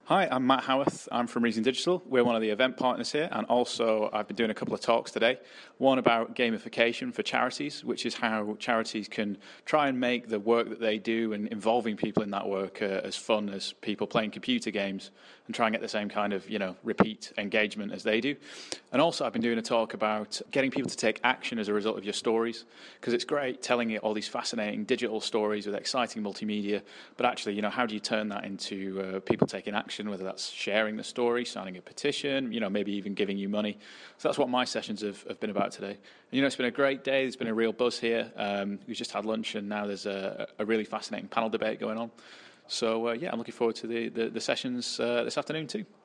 Hi, I'm Matt Howarth. I'm from Reason Digital. We're one of the event partners here, and also I've been doing a couple of talks today. One about gamification for charities, which is how charities can try and make the work that they do and involving people in that work as fun as people playing computer games and try and get the same kind of, repeat engagement as they do. And also I've been doing a talk about getting people to take action as a result of your stories, because it's great telling all these fascinating digital stories with exciting multimedia, but actually, how do you turn that into people taking action? Whether that's sharing the story, signing a petition, maybe even giving you money. So that's what my sessions have been about today. And, it's been a great day. There's been a real buzz here. We've just had lunch, and now there's a really fascinating panel debate going on. So, I'm looking forward to the sessions this afternoon too.